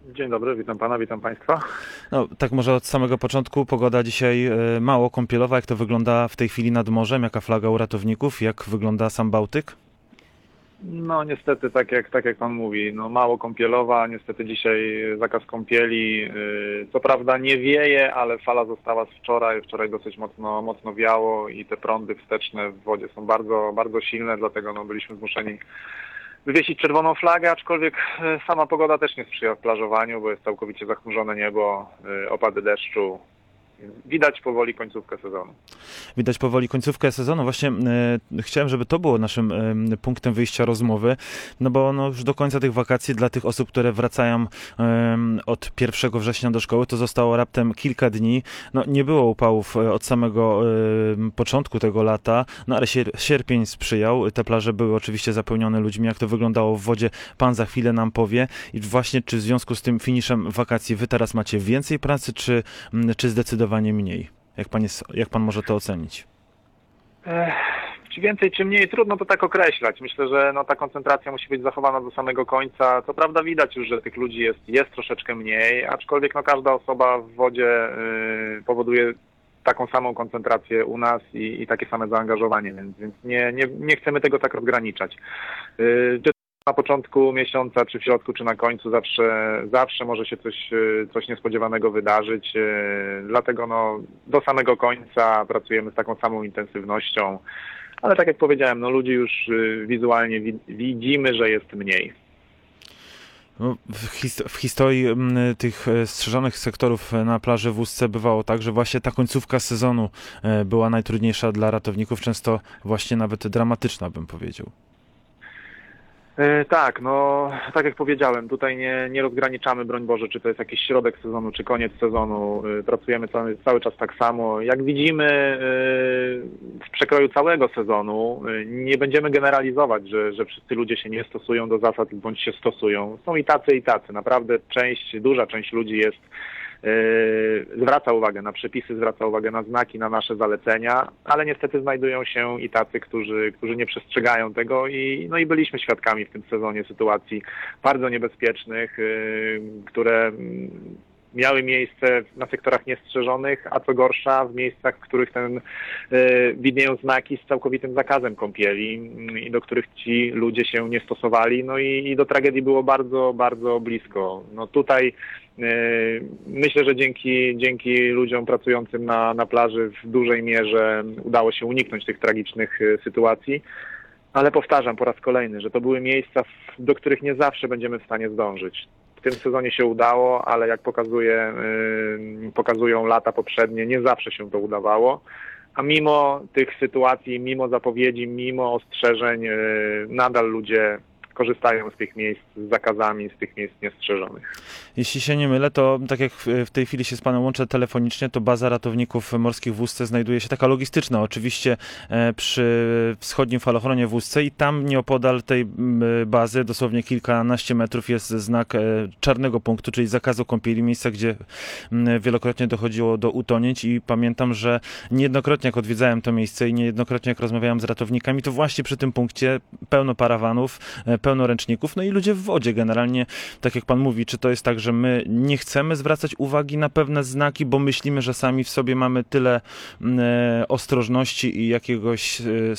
Dzień dobry, witam pana, witam państwa. No, tak może od samego początku. Pogoda dzisiaj mało kąpielowa. Jak to wygląda w tej chwili nad morzem? Jaka flaga u ratowników? Jak wygląda sam Bałtyk? No niestety, tak jak pan mówi, no mało kąpielowa, niestety dzisiaj zakaz kąpieli. Co prawda nie wieje, ale fala została z wczoraj. Wczoraj dosyć mocno wiało i te prądy wsteczne w wodzie są bardzo, bardzo silne, dlatego no, byliśmy zmuszeni wywiesić czerwoną flagę, aczkolwiek sama pogoda też nie sprzyja w plażowaniu, bo jest całkowicie zachmurzone niebo, opady deszczu. Widać powoli końcówkę sezonu. Widać powoli końcówkę sezonu. Właśnie chciałem, żeby to było naszym punktem wyjścia rozmowy, no bo no, już do końca tych wakacji dla tych osób, które wracają od 1 września do szkoły, to zostało raptem kilka dni. No, nie było upałów od samego początku tego lata, no ale sierpień sprzyjał. Te plaże były oczywiście zapełnione ludźmi. Jak to wyglądało w wodzie, pan za chwilę nam powie. I właśnie, czy w związku z tym finiszem wakacji wy teraz macie więcej pracy, czy zdecydowanie mniej? Jak pan może to ocenić? Czy więcej, czy mniej, trudno to tak określać. Myślę, że no, ta koncentracja musi być zachowana do samego końca. Co prawda widać już, że tych ludzi jest troszeczkę mniej, aczkolwiek no, każda osoba w wodzie powoduje taką samą koncentrację u nas i takie same zaangażowanie, więc nie chcemy tego tak rozgraniczać. Czy na początku miesiąca, czy w środku, czy na końcu zawsze może się coś niespodziewanego wydarzyć. Dlatego no, do samego końca pracujemy z taką samą intensywnością. Ale tak jak powiedziałem, no ludzi już wizualnie widzimy, że jest mniej. No, w historii tych strzeżonych sektorów na plaży w Ustce bywało tak, że właśnie ta końcówka sezonu była najtrudniejsza dla ratowników, często właśnie nawet dramatyczna, bym powiedział. Tak, no tak jak powiedziałem, tutaj nie rozgraniczamy, broń Boże, czy to jest jakiś środek sezonu, czy koniec sezonu. Pracujemy cały czas tak samo. Jak widzimy w przekroju całego sezonu, nie będziemy generalizować, że wszyscy ludzie się nie stosują do zasad bądź się stosują. Są i tacy, i tacy. Naprawdę duża część ludzi zwraca uwagę na przepisy, zwraca uwagę na znaki, na nasze zalecenia, ale niestety znajdują się i tacy, którzy nie przestrzegają tego i byliśmy świadkami w tym sezonie sytuacji bardzo niebezpiecznych, które miały miejsce na sektorach niestrzeżonych, a co gorsza w miejscach, w których widnieją znaki z całkowitym zakazem kąpieli i do których ci ludzie się nie stosowali, no i do tragedii było bardzo, bardzo blisko. No tutaj myślę, że dzięki ludziom pracującym na plaży w dużej mierze udało się uniknąć tych tragicznych sytuacji, ale powtarzam po raz kolejny, że to były miejsca, do których nie zawsze będziemy w stanie zdążyć. W tym sezonie się udało, ale jak pokazują lata poprzednie, nie zawsze się to udawało. A mimo tych sytuacji, mimo zapowiedzi, mimo ostrzeżeń, nadal ludzie korzystają z tych miejsc z zakazami, z tych miejsc niestrzeżonych. Jeśli się nie mylę, to tak jak w tej chwili się z panem łączę telefonicznie, to baza ratowników morskich w Ustce znajduje się taka logistyczna, oczywiście przy wschodnim falochronie w Ustce i tam nieopodal tej bazy, dosłownie kilkanaście metrów, jest znak czarnego punktu, czyli zakazu kąpieli, miejsca, gdzie wielokrotnie dochodziło do utonięć i pamiętam, że niejednokrotnie jak odwiedzałem to miejsce i niejednokrotnie jak rozmawiałem z ratownikami, to właśnie przy tym punkcie pełno parawanów, pełno ręczników, no i ludzie w wodzie generalnie, tak jak pan mówi, czy to jest tak, że my nie chcemy zwracać uwagi na pewne znaki, bo myślimy, że sami w sobie mamy tyle ostrożności i jakiegoś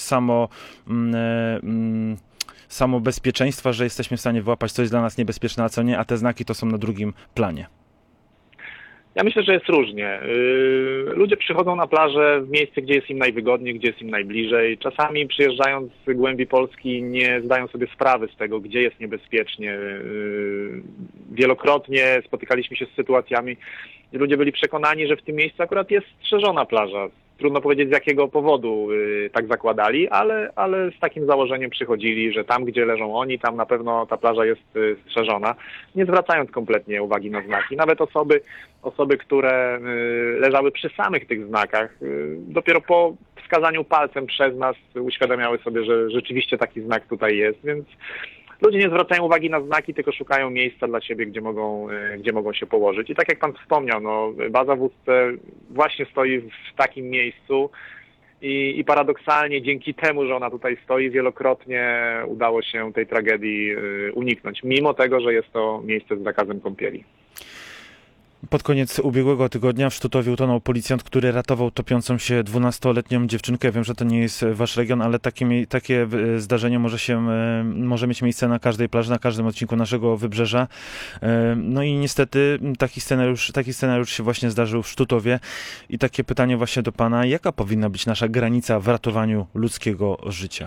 samobezpieczeństwa, że jesteśmy w stanie wyłapać, co jest dla nas niebezpieczne, a co nie, a te znaki to są na drugim planie. Ja myślę, że jest różnie. Ludzie przychodzą na plażę w miejsce, gdzie jest im najwygodniej, gdzie jest im najbliżej. Czasami przyjeżdżając z głębi Polski nie zdają sobie sprawy z tego, gdzie jest niebezpiecznie. Wielokrotnie spotykaliśmy się z sytuacjami, gdzie ludzie byli przekonani, że w tym miejscu akurat jest strzeżona plaża. Trudno powiedzieć, z jakiego powodu tak zakładali, ale z takim założeniem przychodzili, że tam, gdzie leżą oni, tam na pewno ta plaża jest strzeżona, nie zwracając kompletnie uwagi na znaki. Nawet osoby, które leżały przy samych tych znakach, dopiero po wskazaniu palcem przez nas uświadamiały sobie, że rzeczywiście taki znak tutaj jest, więc ludzie nie zwracają uwagi na znaki, tylko szukają miejsca dla siebie, gdzie mogą się położyć. I tak jak pan wspomniał, no, baza w Ustce właśnie stoi w takim miejscu I paradoksalnie dzięki temu, że ona tutaj stoi, wielokrotnie udało się tej tragedii uniknąć, mimo tego, że jest to miejsce z zakazem kąpieli. Pod koniec ubiegłego tygodnia w Sztutowie utonął policjant, który ratował topiącą się 12-letnią dziewczynkę. Wiem, że to nie jest wasz region, ale takie zdarzenie może mieć miejsce na każdej plaży, na każdym odcinku naszego wybrzeża. No i niestety taki scenariusz się właśnie zdarzył w Sztutowie. I takie pytanie właśnie do pana, jaka powinna być nasza granica w ratowaniu ludzkiego życia?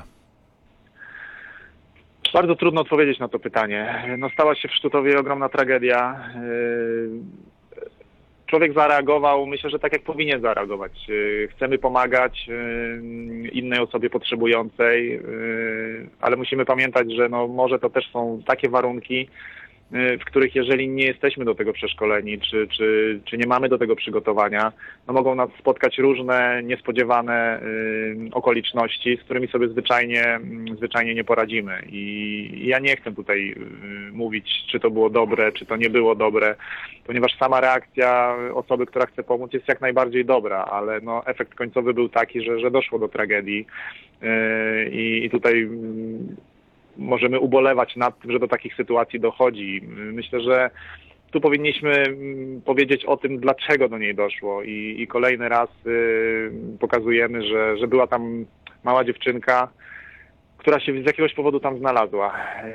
Bardzo trudno odpowiedzieć na to pytanie. No, stała się w Sztutowie ogromna tragedia. Człowiek zareagował, myślę, że tak jak powinien zareagować. Chcemy pomagać innej osobie potrzebującej, ale musimy pamiętać, że no może to też są takie warunki, w których jeżeli nie jesteśmy do tego przeszkoleni, czy nie mamy do tego przygotowania, no mogą nas spotkać różne niespodziewane okoliczności, z którymi sobie zwyczajnie nie poradzimy. I ja nie chcę tutaj mówić, czy to było dobre, czy to nie było dobre, ponieważ sama reakcja osoby, która chce pomóc, jest jak najbardziej dobra, ale no efekt końcowy był taki, że doszło do tragedii i tutaj możemy ubolewać nad tym, że do takich sytuacji dochodzi. Myślę, że tu powinniśmy powiedzieć o tym, dlaczego do niej doszło i kolejny raz pokazujemy, że była tam mała dziewczynka, która się z jakiegoś powodu tam znalazła.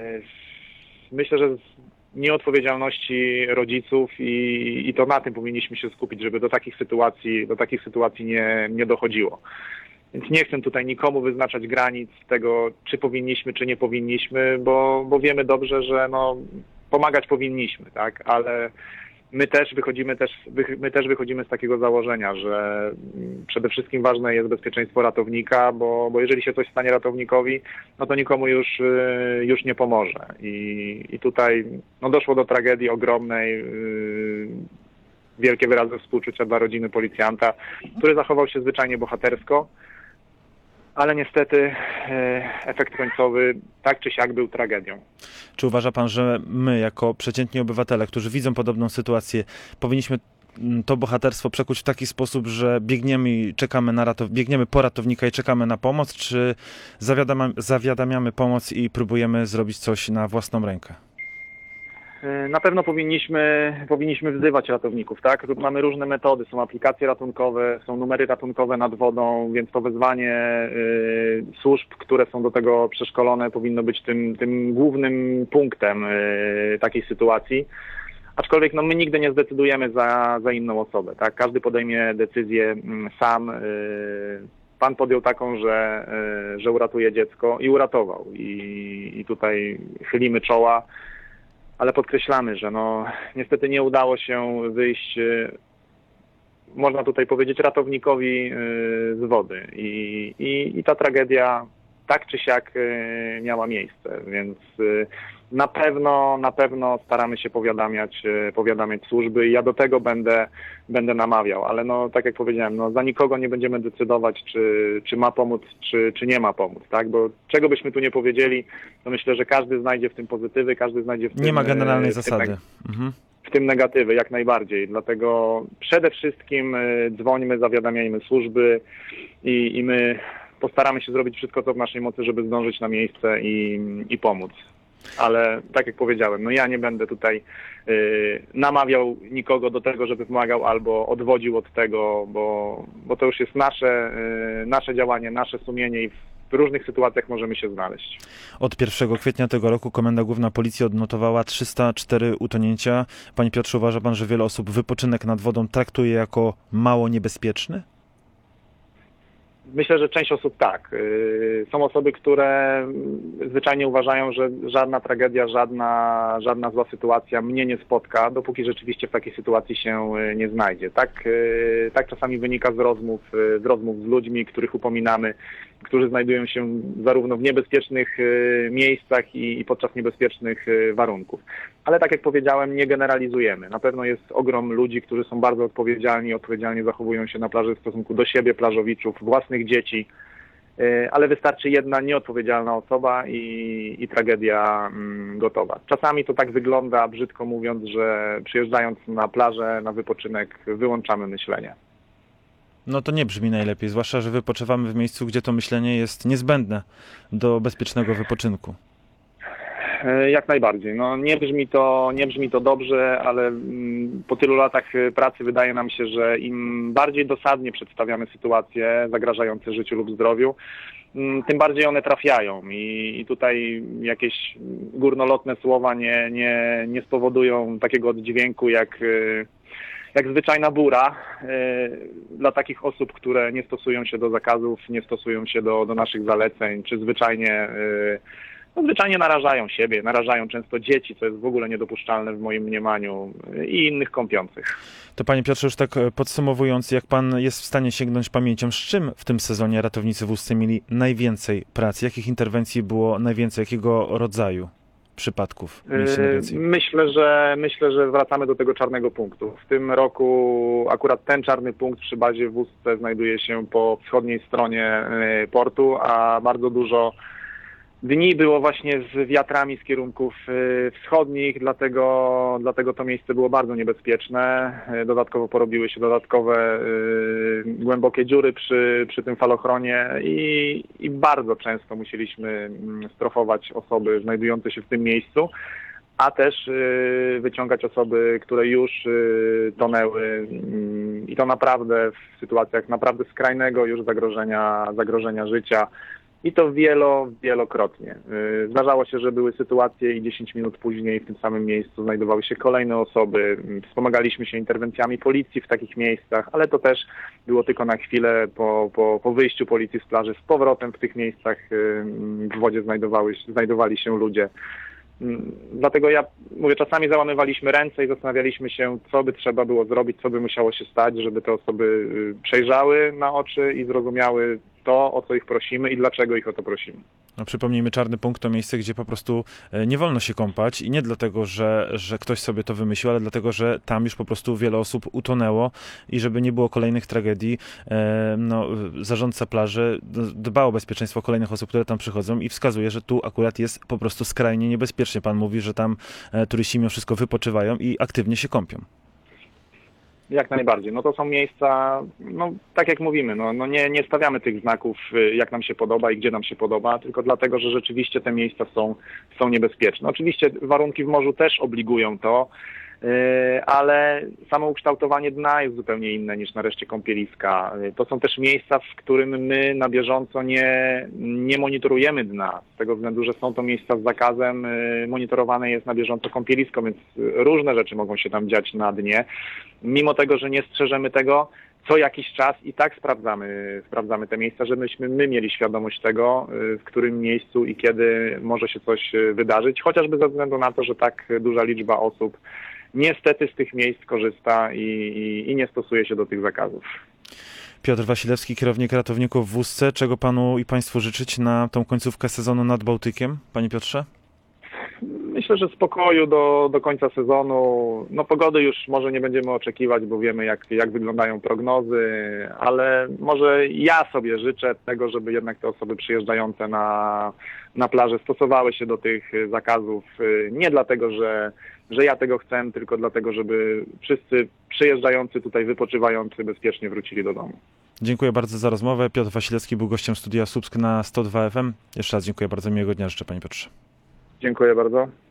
Myślę, że z nieodpowiedzialności rodziców i to na tym powinniśmy się skupić, żeby do takich sytuacji nie dochodziło. Więc nie chcę tutaj nikomu wyznaczać granic tego, czy powinniśmy, czy nie powinniśmy, bo wiemy dobrze, że no, pomagać powinniśmy, tak? Ale my też wychodzimy z takiego założenia, że przede wszystkim ważne jest bezpieczeństwo ratownika, bo jeżeli się coś stanie ratownikowi, no to nikomu już nie pomoże. I tutaj no, doszło do tragedii ogromnej. Wielkie wyrazy współczucia dla rodziny policjanta, który zachował się zwyczajnie bohatersko, ale niestety efekt końcowy tak czy siak był tragedią. Czy uważa pan, że my jako przeciętni obywatele, którzy widzą podobną sytuację, powinniśmy to bohaterstwo przekuć w taki sposób, że biegniemy po ratownika i czekamy na pomoc, czy zawiadamiamy pomoc i próbujemy zrobić coś na własną rękę? Na pewno powinniśmy wzywać ratowników, tak? Tu mamy różne metody, są aplikacje ratunkowe, są numery ratunkowe nad wodą, więc to wezwanie służb, które są do tego przeszkolone, powinno być tym głównym punktem takiej sytuacji. Aczkolwiek no, my nigdy nie zdecydujemy za inną osobę, tak? Każdy podejmie decyzję sam. Pan podjął taką, że uratuje dziecko i uratował. I tutaj chylimy czoła. Ale podkreślamy, że no, niestety nie udało się wyjść, można tutaj powiedzieć, ratownikowi z wody. I ta tragedia tak czy siak miała miejsce, więc na pewno staramy się powiadamiać służby i ja do tego będę namawiał, ale no tak jak powiedziałem, no za nikogo nie będziemy decydować, czy ma pomóc, czy nie ma pomóc, tak? Bo czego byśmy tu nie powiedzieli, to myślę, że każdy znajdzie w tym pozytywy, każdy znajdzie w tym... Nie ma generalnej zasady. W tym negatywy, jak najbardziej. Dlatego przede wszystkim dzwońmy, zawiadamiajmy służby i my postaramy się zrobić wszystko, co w naszej mocy, żeby zdążyć na miejsce i pomóc. Ale tak jak powiedziałem, no ja nie będę tutaj namawiał nikogo do tego, żeby pomagał albo odwodził od tego, bo to już jest nasze działanie, nasze sumienie i w różnych sytuacjach możemy się znaleźć. Od 1 kwietnia tego roku Komenda Główna Policji odnotowała 304 utonięcia. Panie Piotrze, uważa pan, że wiele osób wypoczynek nad wodą traktuje jako mało niebezpieczny? Myślę, że część osób tak. Są osoby, które zwyczajnie uważają, że żadna tragedia, żadna zła sytuacja mnie nie spotka, dopóki rzeczywiście w takiej sytuacji się nie znajdzie. Tak czasami wynika z rozmów z ludźmi, których upominamy, którzy znajdują się zarówno w niebezpiecznych miejscach i podczas niebezpiecznych warunków. Ale tak jak powiedziałem, nie generalizujemy. Na pewno jest ogrom ludzi, którzy są bardzo odpowiedzialnie zachowują się na plaży w stosunku do siebie, plażowiczów, własnych dzieci, ale wystarczy jedna nieodpowiedzialna osoba i tragedia gotowa. Czasami to tak wygląda, brzydko mówiąc, że przyjeżdżając na plażę, na wypoczynek, wyłączamy myślenie. No to nie brzmi najlepiej, zwłaszcza, że wypoczywamy w miejscu, gdzie to myślenie jest niezbędne do bezpiecznego wypoczynku. Jak najbardziej. No, nie brzmi to dobrze, ale po tylu latach pracy wydaje nam się, że im bardziej dosadnie przedstawiamy sytuacje zagrażające życiu lub zdrowiu, tym bardziej one trafiają i tutaj jakieś górnolotne słowa nie spowodują takiego oddźwięku jak zwyczajna bura dla takich osób, które nie stosują się do zakazów, nie stosują się do naszych zaleceń, czy zwyczajnie narażają siebie, narażają często dzieci, co jest w ogóle niedopuszczalne w moim mniemaniu, i innych kąpiących. To panie Piotrze, już tak podsumowując, jak pan jest w stanie sięgnąć pamięcią, z czym w tym sezonie ratownicy w Ustce mieli najwięcej pracy? Jakich interwencji było najwięcej? Jakiego rodzaju przypadków mieliście najwięcej? Myślę, że wracamy do tego czarnego punktu. W tym roku akurat ten czarny punkt przy bazie w Ustce znajduje się po wschodniej stronie portu, a bardzo dużo dni było właśnie z wiatrami z kierunków wschodnich, dlatego to miejsce było bardzo niebezpieczne. Dodatkowo porobiły się dodatkowe głębokie dziury przy tym falochronie i bardzo często musieliśmy strofować osoby znajdujące się w tym miejscu, a też wyciągać osoby, które już tonęły i to naprawdę w sytuacjach naprawdę skrajnego już zagrożenia życia. I to wielokrotnie. Zdarzało się, że były sytuacje i 10 minut później w tym samym miejscu znajdowały się kolejne osoby. Wspomagaliśmy się interwencjami policji w takich miejscach, ale to też było tylko na chwilę po wyjściu policji z plaży. Z powrotem w tych miejscach w wodzie znajdowali się ludzie. Dlatego ja mówię, czasami załamywaliśmy ręce i zastanawialiśmy się, co by trzeba było zrobić, co by musiało się stać, żeby te osoby przejrzały na oczy i zrozumiały to, o co ich prosimy i dlaczego ich o to prosimy. No, przypomnijmy, czarny punkt to miejsce, gdzie po prostu nie wolno się kąpać i nie dlatego, że ktoś sobie to wymyślił, ale dlatego, że tam już po prostu wiele osób utonęło i żeby nie było kolejnych tragedii, zarządca plaży dba o bezpieczeństwo kolejnych osób, które tam przychodzą i wskazuje, że tu akurat jest po prostu skrajnie niebezpiecznie. Pan mówi, że tam turyści mimo wszystko wypoczywają i aktywnie się kąpią. Jak najbardziej. No to są miejsca, tak jak mówimy, nie stawiamy tych znaków, jak nam się podoba i gdzie nam się podoba, tylko dlatego, że rzeczywiście te miejsca są niebezpieczne. Oczywiście warunki w morzu też obligują to, ale samo ukształtowanie dna jest zupełnie inne niż na reszcie kąpieliska. To są też miejsca, w którym my na bieżąco nie monitorujemy dna, z tego względu, że są to miejsca z zakazem, monitorowane jest na bieżąco kąpielisko, więc różne rzeczy mogą się tam dziać na dnie. Mimo tego, że nie strzeżemy tego, co jakiś czas i tak sprawdzamy te miejsca, żebyśmy my mieli świadomość tego, w którym miejscu i kiedy może się coś wydarzyć, chociażby ze względu na to, że tak duża liczba osób niestety z tych miejsc korzysta i nie stosuje się do tych zakazów. Piotr Wasilewski, kierownik ratowników w Ustce. Czego panu i państwu życzyć na tą końcówkę sezonu nad Bałtykiem, panie Piotrze? Myślę, że spokoju do końca sezonu. Pogody już może nie będziemy oczekiwać, bo wiemy jak wyglądają prognozy, ale może ja sobie życzę tego, żeby jednak te osoby przyjeżdżające na plażę stosowały się do tych zakazów. Nie dlatego, że ja tego chcę, tylko dlatego, żeby wszyscy przyjeżdżający tutaj, wypoczywający bezpiecznie wrócili do domu. Dziękuję bardzo za rozmowę. Piotr Wasilewski był gościem Studia Słupsk na 102 FM. Jeszcze raz dziękuję bardzo. Miłego dnia życzę, panie Piotrze. Dziękuję bardzo.